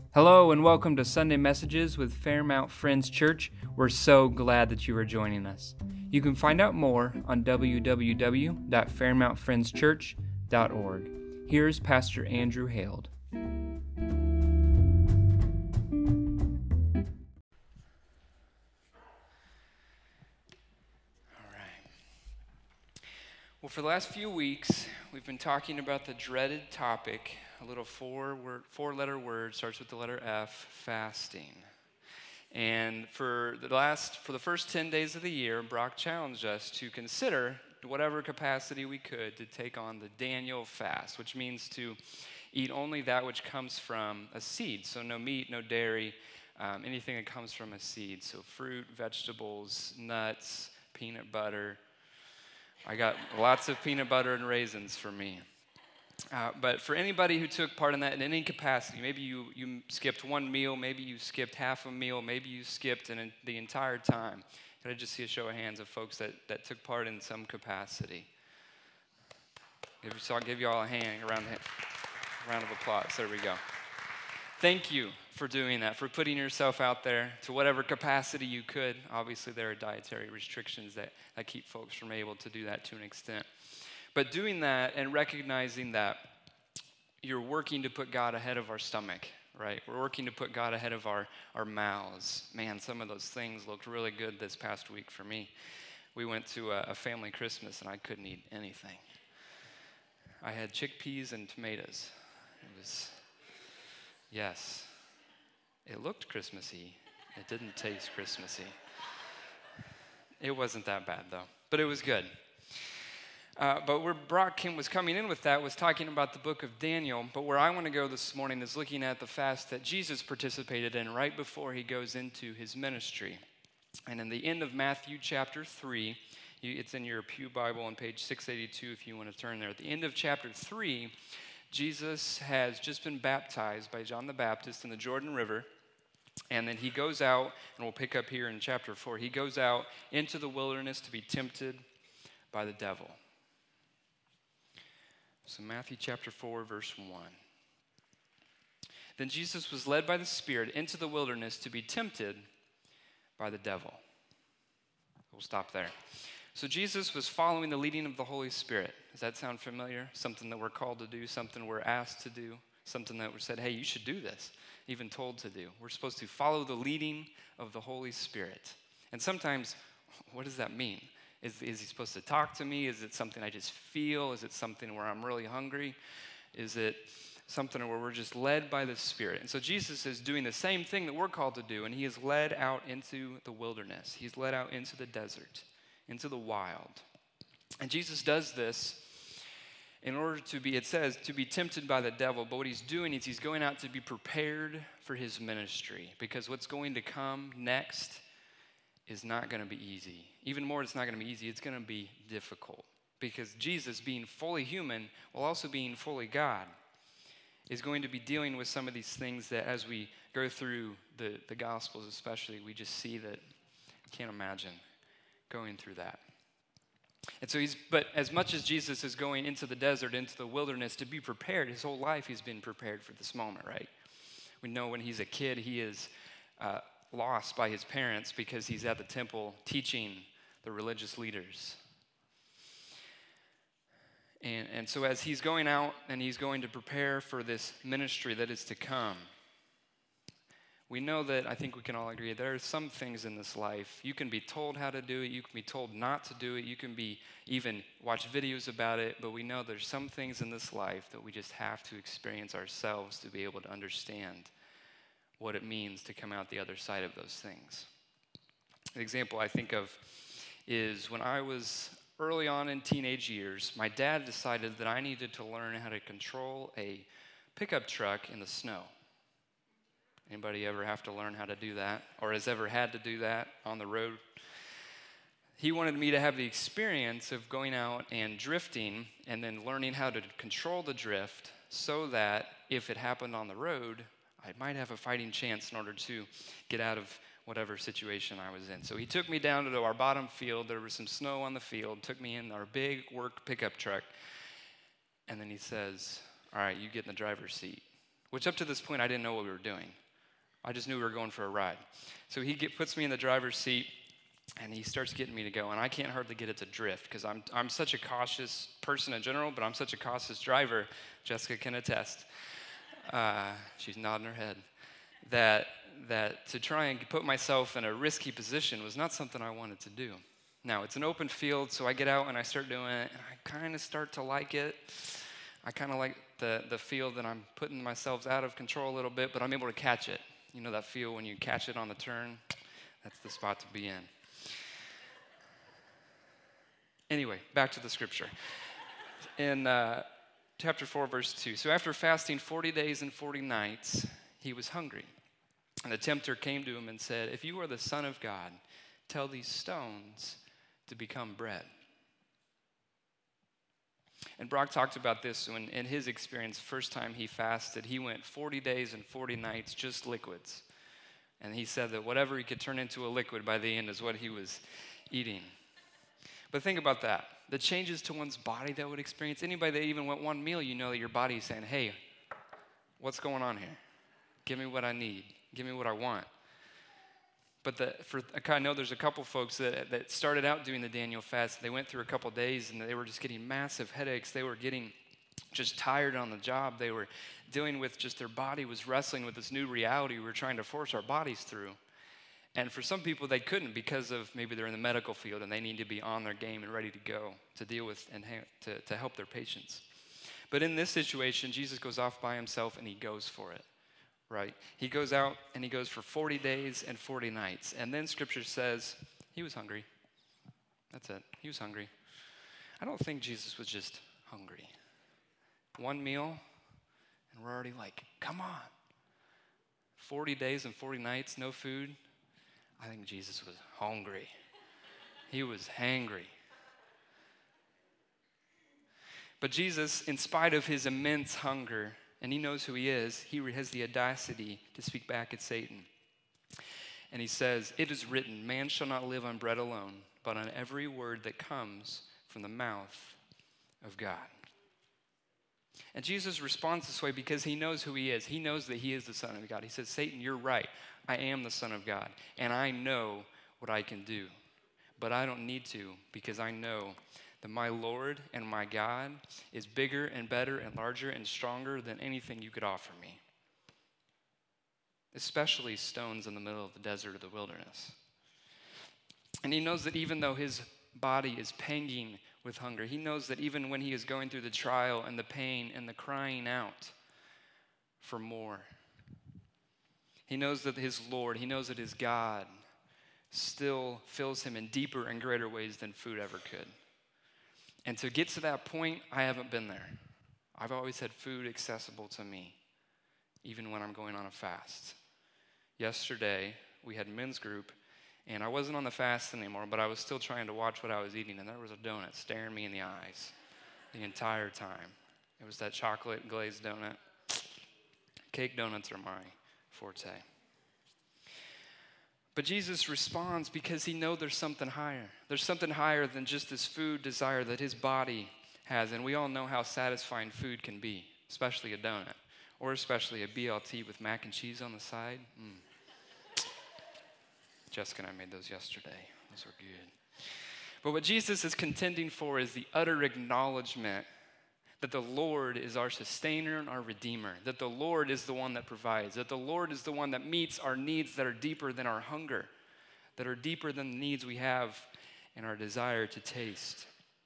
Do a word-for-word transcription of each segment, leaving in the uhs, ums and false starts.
Hello and welcome to Sunday Messages with Fairmount Friends Church. We're so glad that you are joining us. You can find out more on w w w dot fairmount friends church dot org. Here's Pastor Andrew Held. All right. Well, for the last few weeks, we've been talking about the dreaded topic, a little four-word, four-letter word, starts with the letter F, fasting. And for the last, for the first ten days of the year, Brock challenged us to consider whatever capacity we could to take on the Daniel fast, which means to eat only that which comes from a seed. So no meat, no dairy, um, anything that comes from a seed. So fruit, vegetables, nuts, peanut butter. I got lots of peanut butter and raisins for me. Uh, but for anybody who took part in that in any capacity, maybe you, you skipped one meal, maybe you skipped half a meal, maybe you skipped an, the entire time. Could I just see a show of hands of folks that, that took part in some capacity? Give you, so I'll give you all a hand, a round, a round of applause. There we go. Thank you for doing that, for putting yourself out there to whatever capacity you could. Obviously, there are dietary restrictions that, that keep folks from able to do that to an extent. But doing that and recognizing that you're working to put God ahead of our stomach, right? We're working to put God ahead of our, our mouths. Man, some of those things looked really good this past week for me. We went to a, a family Christmas, and I couldn't eat anything. I had chickpeas and tomatoes. It was, yes, it looked Christmassy. It didn't taste Christmassy. It wasn't that bad, though, but it was good. Uh, but where Brock Kim was coming in with that was talking about the book of Daniel. But where I want to go this morning is looking at the fast that Jesus participated in right before he goes into his ministry. And in the end of Matthew chapter three, you, it's in your Pew Bible on page six eighty-two if you want to turn there. At the end of chapter three, Jesus has just been baptized by John the Baptist in the Jordan River. And then he goes out, and we'll pick up here in chapter four, he goes out into the wilderness to be tempted by the devil. So Matthew chapter four, verse one. Then Jesus was led by the Spirit into the wilderness to be tempted by the devil. We'll stop there. So Jesus was following the leading of the Holy Spirit. Does that sound familiar? Something that we're called to do, something we're asked to do, something that we're said, hey, you should do this, even told to do. We're supposed to follow the leading of the Holy Spirit. And sometimes, what does that mean? Is, is he supposed to talk to me? Is it something I just feel? Is it something where I'm really hungry? Is it something where we're just led by the Spirit? And so Jesus is doing the same thing that we're called to do, and he is led out into the wilderness. He's led out into the desert, into the wild. And Jesus does this in order to be, it says, to be tempted by the devil. But what he's doing is he's going out to be prepared for his ministry, because what's going to come next is not going to be easy. Even more, it's not going to be easy. It's going to be difficult, because Jesus, being fully human while also being fully God, is going to be dealing with some of these things that as we go through the, the Gospels especially, we just see that I can't imagine going through that. And so he's, but as much as Jesus is going into the desert, into the wilderness to be prepared, his whole life he's been prepared for this moment, right? We know when he's a kid, he is uh, lost by his parents because he's at the temple teaching the religious leaders. And, and so as he's going out and he's going to prepare for this ministry that is to come, we know that, I think we can all agree, there are some things in this life. You can be told how to do it. You can be told not to do it. You can be even watch videos about it. But we know there's some things in this life that we just have to experience ourselves to be able to understand what it means to come out the other side of those things. An example I think of is when I was early on in teenage years, my dad decided that I needed to learn how to control a pickup truck in the snow. Anybody ever have to learn how to do that, or has ever had to do that on the road? He wanted me to have the experience of going out and drifting and then learning how to control the drift so that if it happened on the road, I might have a fighting chance in order to get out of whatever situation I was in. So he took me down to our bottom field. There was some snow on the field, took me in our big work pickup truck, and then he says, all right, you get in the driver's seat. which up to this point, I didn't know what we were doing. I just knew we were going for a ride. So he get, puts me in the driver's seat, and he starts getting me to go, and I can't hardly get it to drift because I'm, I'm such a cautious person in general, but I'm such a cautious driver, Jessica can attest. Uh, she's nodding her head. That, that to try and put myself in a risky position was not something I wanted to do. Now, it's an open field, so I get out and I start doing it, and I kind of start to like it. I kind of like the, the feel that I'm putting myself out of control a little bit, but I'm able to catch it. You know that feel when you catch it on the turn? That's the spot to be in. Anyway, back to the scripture. In uh, chapter four, verse two. So after fasting forty days and forty nights, he was hungry. And the tempter came to him and said, if you are the Son of God, tell these stones to become bread. And Brock talked about this when, in his experience, the first time he fasted, he went forty days and forty nights, just liquids. And he said that whatever he could turn into a liquid by the end is what he was eating. But think about that. The changes to one's body that would experience. Anybody that even went one meal, you know that your body is saying, hey, what's going on here? Give me what I need. Give me what I want. But the, for I know there's a couple folks that, that started out doing the Daniel fast. They went through a couple days, and they were just getting massive headaches. They were getting just tired on the job. They were dealing with just their body was wrestling with this new reality we were trying to force our bodies through. And for some people, they couldn't because of maybe they're in the medical field and they need to be on their game and ready to go to deal with and ha- to, to help their patients. But in this situation, Jesus goes off by himself and he goes for it, right? He goes out and he goes for forty days and forty nights. And then scripture says he was hungry. That's it. He was hungry. I don't think Jesus was just hungry. One meal and we're already like, come on. forty days and forty nights, no food. I think Jesus was hungry. He was hangry. But Jesus, in spite of his immense hunger, and he knows who he is, he has the audacity to speak back at Satan. And he says, it is written, man shall not live on bread alone, but on every word that comes from the mouth of God. And Jesus responds this way because he knows who he is. He knows that he is the Son of God. He says, Satan, you're right. I am the Son of God, and I know what I can do. But I don't need to because I know that my Lord and my God is bigger and better and larger and stronger than anything you could offer me. Especially stones in the middle of the desert or the wilderness. And he knows that even though his body is panging with hunger, he knows that even when he is going through the trial and the pain and the crying out for more, he knows that his Lord, he knows that his God still fills him in deeper and greater ways than food ever could. And to get to that point, I haven't been there. I've always had food accessible to me, even when I'm going on a fast. Yesterday, we had men's group, and I wasn't on the fast anymore, but I was still trying to watch what I was eating, and there was a donut staring me in the eyes the entire time. It was that chocolate glazed donut. Cake donuts are my forte. But Jesus responds because he knows there's something higher. There's something higher than just this food desire that his body has, and we all know how satisfying food can be, especially a donut, or especially a B L T with mac and cheese on the side. Mm. Jessica and I made those yesterday. Those were good. But what Jesus is contending for is the utter acknowledgement that the Lord is our sustainer and our redeemer, that the Lord is the one that provides, that the Lord is the one that meets our needs that are deeper than our hunger, that are deeper than the needs we have and our desire to taste.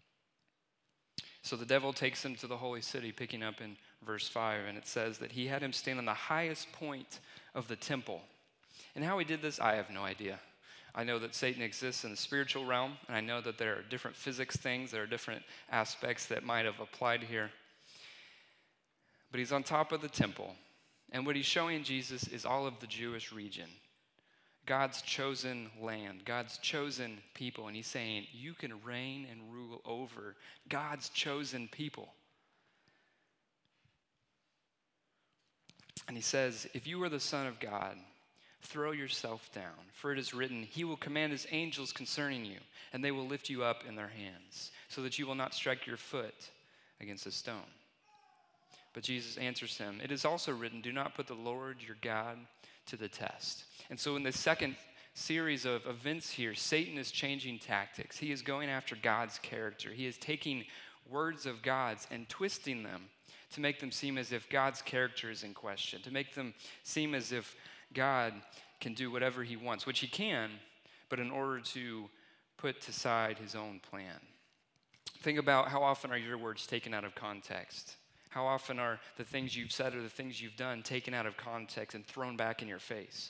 So the devil takes him to the holy city, picking up in verse five, and it says that he had him stand on the highest point of the temple. And how he did this, I have no idea. I know that Satan exists in the spiritual realm, and I know that there are different physics things, there are different aspects that might have applied here. But he's on top of the temple, and what he's showing Jesus is all of the Jewish region, God's chosen land, God's chosen people, and he's saying, you can reign and rule over God's chosen people. And he says, if you are the Son of God, throw yourself down, for it is written, he will command his angels concerning you, and they will lift you up in their hands, so that you will not strike your foot against a stone. But Jesus answers him, "It is also written, do not put the Lord your God to the test." And so in the second series of events here, Satan is changing tactics. He is going after God's character. He is taking words of God's and twisting them to make them seem as if God's character is in question, to make them seem as if God can do whatever he wants, which he can, but in order to put aside his own plan. Think about how often are your words taken out of context? How often are the things you've said or the things you've done taken out of context and thrown back in your face?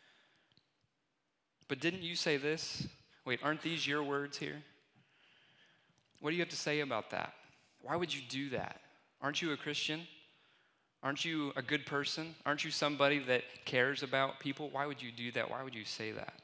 But didn't you say this? Wait, aren't these your words here? What do you have to say about that? Why would you do that? Aren't you a Christian? Aren't you a good person? Aren't you somebody that cares about people? Why would you do that? Why would you say that?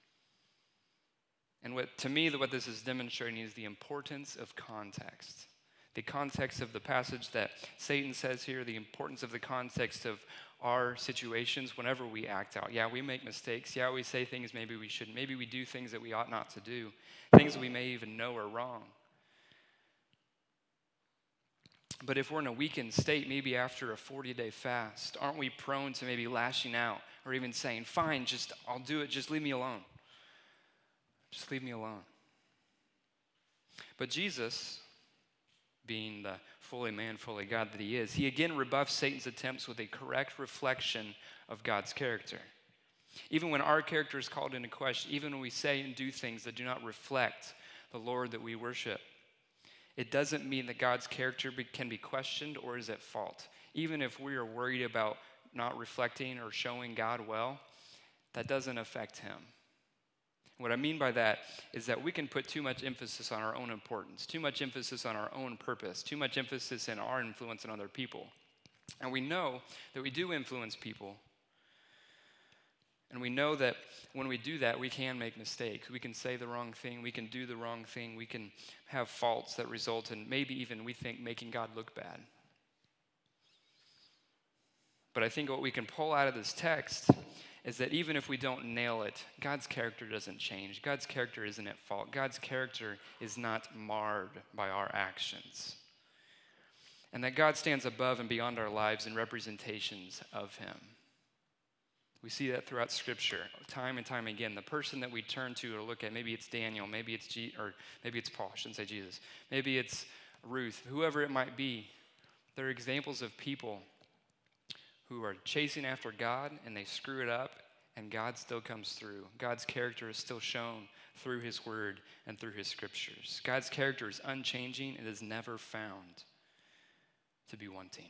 And what, to me, what this is demonstrating is the importance of context. The context of the passage that Satan says here, the importance of the context of our situations whenever we act out. Yeah, we make mistakes. Yeah, we say things maybe we shouldn't. Maybe we do things that we ought not to do. Things we may even know are wrong. But if we're in a weakened state, maybe after a forty-day fast, aren't we prone to maybe lashing out or even saying, fine, just I'll do it, just leave me alone. Just leave me alone. But Jesus, being the fully man, fully God that he is, he again rebuffs Satan's attempts with a correct reflection of God's character. Even when our character is called into question, even when we say and do things that do not reflect the Lord that we worship, it doesn't mean that God's character be, can be questioned or is at fault. Even if we are worried about not reflecting or showing God well, that doesn't affect him. What I mean by that is that we can put too much emphasis on our own importance, too much emphasis on our own purpose, too much emphasis in our influence on other people. And we know that we do influence people. And we know that when we do that, we can make mistakes. We can say the wrong thing. We can do the wrong thing. We can have faults that result in maybe even, we think, making God look bad. But I think what we can pull out of this text is that even if we don't nail it, God's character doesn't change. God's character isn't at fault. God's character is not marred by our actions. And that God stands above and beyond our lives in representations of him. We see that throughout Scripture, time and time again. The person that we turn to or look at, maybe it's Daniel, maybe it's G, or maybe it's Paul, I shouldn't say Jesus. Maybe it's Ruth, whoever it might be. They're examples of people who are chasing after God and they screw it up and God still comes through. God's character is still shown through his word and through his scriptures. God's character is unchanging and is never found to be wanting.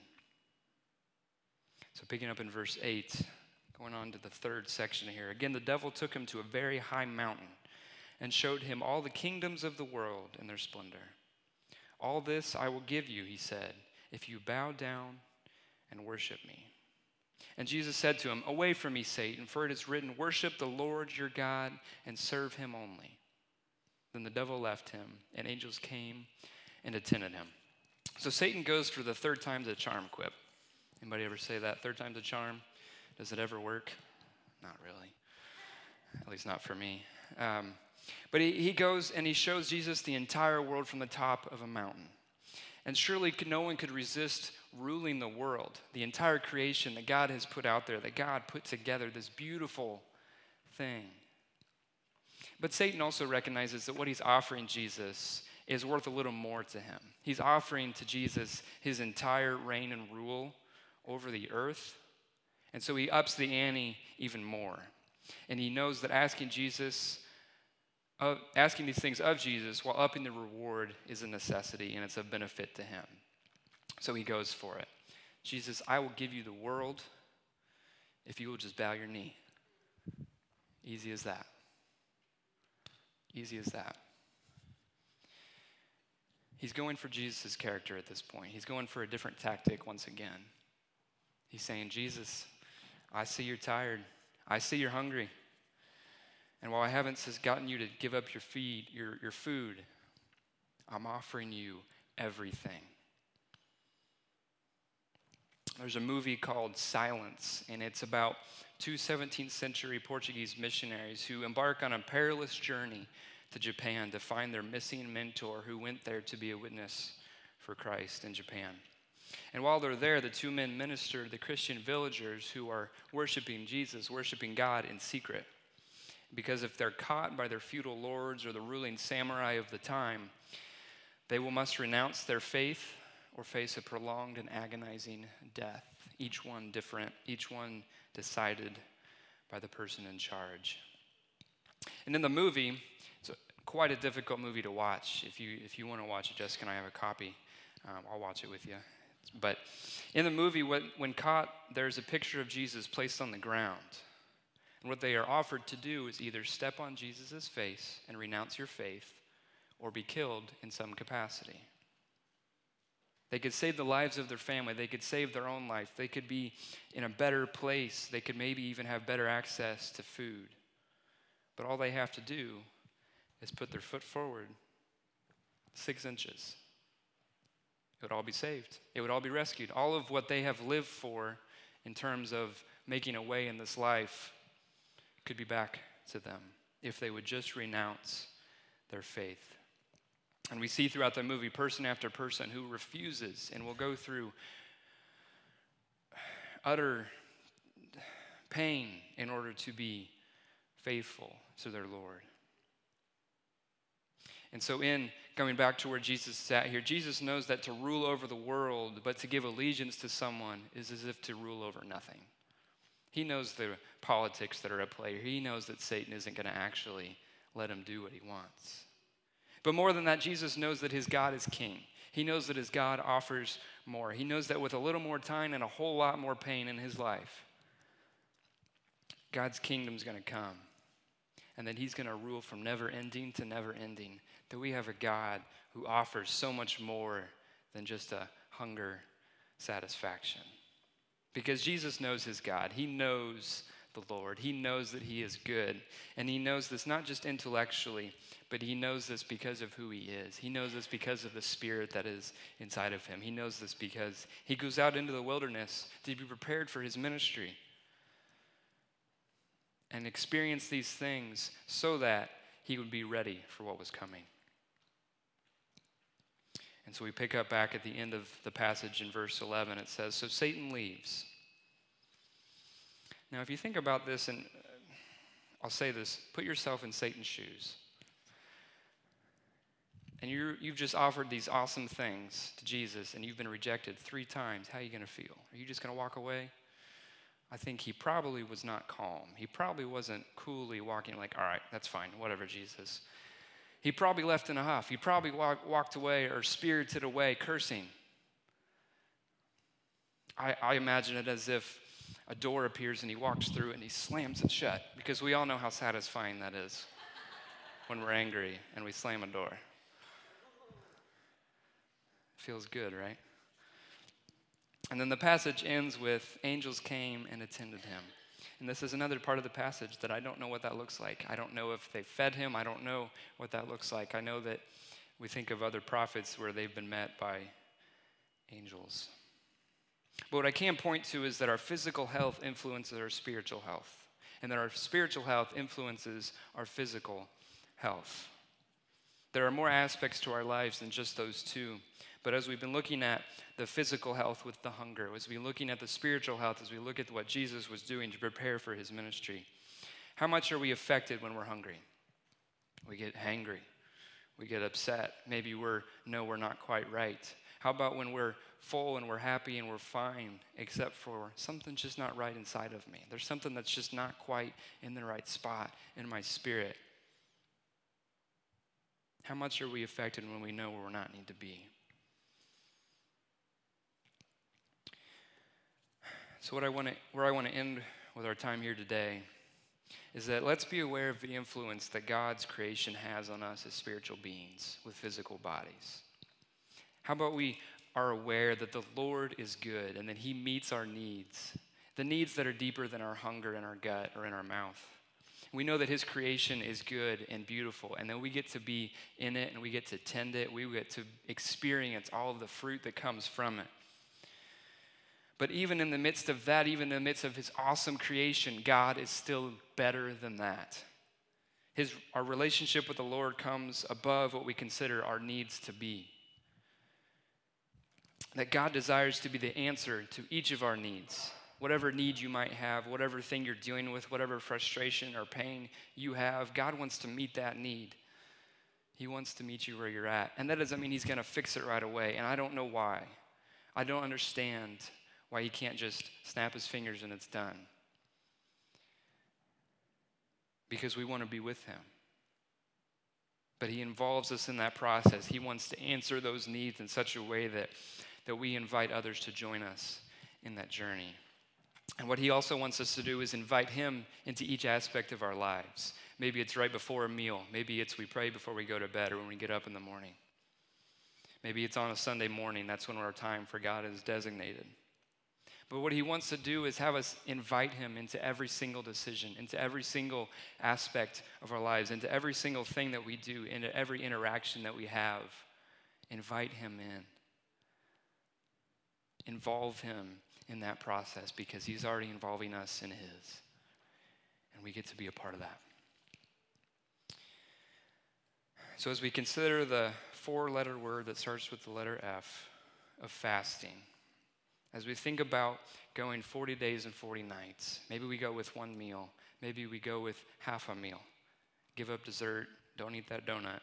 So picking up in verse eight, going on to the third section here. Again, the devil took him to a very high mountain and showed him all the kingdoms of the world and their splendor. All this I will give you, he said, if you bow down and worship me. And Jesus said to him, away from me, Satan, for it is written, worship the Lord your God and serve him only. Then the devil left him, and angels came and attended him. So Satan goes for the third time the charm quip. Anybody ever say that? Third time's a charm? Does it ever work? Not really. At least not for me. Um, but he, he goes and he shows Jesus the entire world from the top of a mountain. And surely no one could resist ruling the world, the entire creation that God has put out there, that God put together, this beautiful thing. But Satan also recognizes that what he's offering Jesus is worth a little more to him. He's offering to Jesus his entire reign and rule over the earth. And so he ups the ante even more. And he knows that asking Jesus, uh, asking these things of Jesus while upping the reward is a necessity and it's a benefit to him. So he goes for it. Jesus, I will give you the world if you will just bow your knee. Easy as that. Easy as that. He's going for Jesus' character at this point. He's going for a different tactic once again. He's saying, Jesus, I see you're tired. I see you're hungry. And while I haven't gotten you to give up your feed, your, your food, I'm offering you everything. There's a movie called Silence, and it's about two seventeenth century Portuguese missionaries who embark on a perilous journey to Japan to find their missing mentor who went there to be a witness for Christ in Japan. And while they're there, the two men minister to the Christian villagers who are worshiping Jesus, worshiping God in secret. Because if they're caught by their feudal lords or the ruling samurai of the time, they will must renounce their faith or face a prolonged and agonizing death. Each one different, each one decided by the person in charge. And in the movie, it's a, quite a difficult movie to watch. If you if you want to watch it, Jessica and I have a copy. Um, I'll watch it with you. But in the movie, when, when caught, there's a picture of Jesus placed on the ground. And what they are offered to do is either step on Jesus' face and renounce your faith or be killed in some capacity. They could save the lives of their family. They could save their own life. They could be in a better place. They could maybe even have better access to food. But all they have to do is put their foot forward six inches. It would all be saved. It would all be rescued. All of what they have lived for in terms of making a way in this life could be back to them if they would just renounce their faith. And we see throughout the movie person after person who refuses and will go through utter pain in order to be faithful to their Lord. And so in going back to where Jesus sat here, Jesus knows that to rule over the world, but to give allegiance to someone is as if to rule over nothing. He knows the politics that are at play. He knows that Satan isn't going to actually let him do what he wants. But more than that, Jesus knows that his God is king. He knows that his God offers more. He knows that with a little more time and a whole lot more pain in his life, God's kingdom's going to come. And that he's going to rule from never ending to never ending. That we have a God who offers so much more than just a hunger satisfaction. Because Jesus knows his God. He knows the Lord. He knows that he is good. And he knows this not just intellectually, but he knows this because of who he is. He knows this because of the spirit that is inside of him. He knows this because he goes out into the wilderness to be prepared for his ministry. And experience these things so that he would be ready for what was coming. And so we pick up back at the end of the passage in verse eleven. It says, so Satan leaves. Now, if you think about this, and I'll say this, put yourself in Satan's shoes. And you're, you've just offered these awesome things to Jesus, and you've been rejected three times. How are you going to feel? Are you just going to walk away? I think he probably was not calm. He probably wasn't coolly walking like, all right, that's fine, whatever, Jesus. He probably left in a huff. He probably walk, walked away or spirited away cursing. I, I imagine it as if a door appears and he walks through and he slams it shut, because we all know how satisfying that is when we're angry and we slam a door. It feels good, right? And then the passage ends with, angels came and attended him. And this is another part of the passage that I don't know what that looks like. I don't know if they fed him. I don't know what that looks like. I know that we think of other prophets where they've been met by angels. But what I can point to is that our physical health influences our spiritual health, and that our spiritual health influences our physical health. There are more aspects to our lives than just those two. But as we've been looking at the physical health with the hunger, as we've been looking at the spiritual health, as we look at what Jesus was doing to prepare for his ministry, how much are we affected when we're hungry? We get hangry. We get upset. Maybe we're, no, we're not quite right. How about when we're full and we're happy and we're fine, except for something's just not right inside of me? There's something that's just not quite in the right spot in my spirit. How much are we affected when we know where we're not need to be? So what I want to, where I want to end with our time here today is that let's be aware of the influence that God's creation has on us as spiritual beings with physical bodies. How about we are aware that the Lord is good and that he meets our needs, the needs that are deeper than our hunger in our gut or in our mouth. We know that his creation is good and beautiful, and that we get to be in it and we get to tend it. We get to experience all of the fruit that comes from it. But even in the midst of that, even in the midst of his awesome creation, God is still better than that. His, our relationship with the Lord comes above what we consider our needs to be. that God desires to be the answer to each of our needs. Whatever need you might have, whatever thing you're dealing with, whatever frustration or pain you have, God wants to meet that need. He wants to meet you where you're at. And that doesn't mean he's going to fix it right away. And I don't know why. I don't understand why he can't just snap his fingers and it's done. Because we want to be with him. But he involves us in that process. He wants to answer those needs in such a way that, that we invite others to join us in that journey. And what he also wants us to do is invite him into each aspect of our lives. Maybe it's right before a meal. Maybe it's we pray before we go to bed or when we get up in the morning. Maybe it's on a Sunday morning. That's when our time for God is designated. But what he wants to do is have us invite him into every single decision, into every single aspect of our lives, into every single thing that we do, into every interaction that we have. Invite him in. Involve him in that process because he's already involving us in his. And we get to be a part of that. So as we consider the four-letter word that starts with the letter F of fasting, as we think about going forty days and forty nights, maybe we go with one meal. Maybe we go with half a meal. Give up dessert. Don't eat that donut.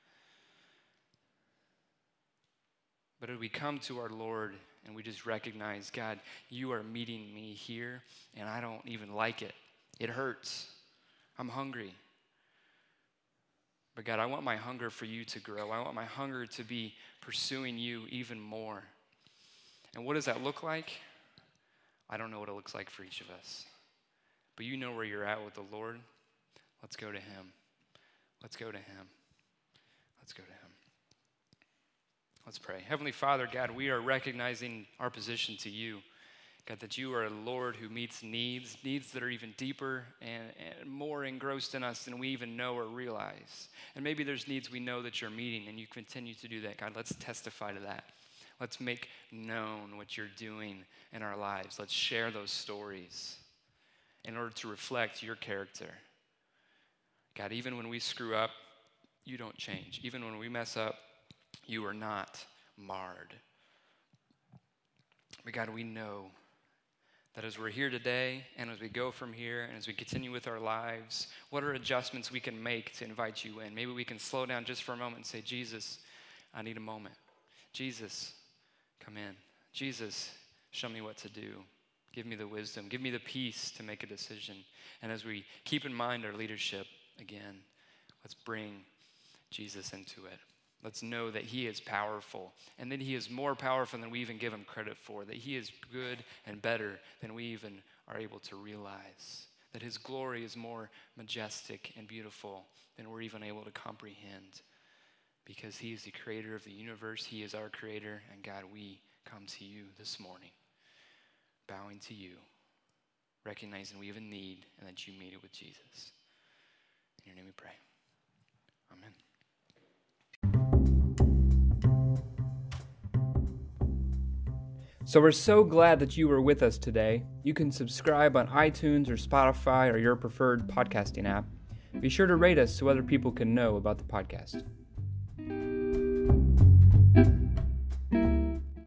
But as we come to our Lord and we just recognize, God, you are meeting me here, and I don't even like it. It hurts. I'm hungry. But God, I want my hunger for you to grow. I want my hunger to be pursuing you even more. And what does that look like? I don't know what it looks like for each of us. But you know where you're at with the Lord. Let's go to him. Let's go to him. Let's go to him. Let's pray. Heavenly Father, God, we are recognizing our position to you. God, that you are a Lord who meets needs, needs that are even deeper and, and more engrossed in us than we even know or realize. And maybe there's needs we know that you're meeting, and you continue to do that. God, let's testify to that. Let's make known what you're doing in our lives. Let's share those stories in order to reflect your character. God, even when we screw up, you don't change. Even when we mess up, you are not marred. But God, we know that as we're here today and as we go from here and as we continue with our lives, what are adjustments we can make to invite you in? Maybe we can slow down just for a moment and say, Jesus, I need a moment. Jesus, come in. Jesus, show me what to do. Give me the wisdom. Give me the peace to make a decision. And as we keep in mind our leadership, again, let's bring Jesus into it. Let's know that he is powerful and that he is more powerful than we even give him credit for, that he is good and better than we even are able to realize, that his glory is more majestic and beautiful than we're even able to comprehend, because he is the creator of the universe. He is our creator, and God, we come to you this morning, bowing to you, recognizing we have a need and that you meet it with Jesus. In your name we pray. Amen. So we're so glad that you were with us today. You can subscribe on iTunes or Spotify or your preferred podcasting app. Be sure to rate us so other people can know about the podcast.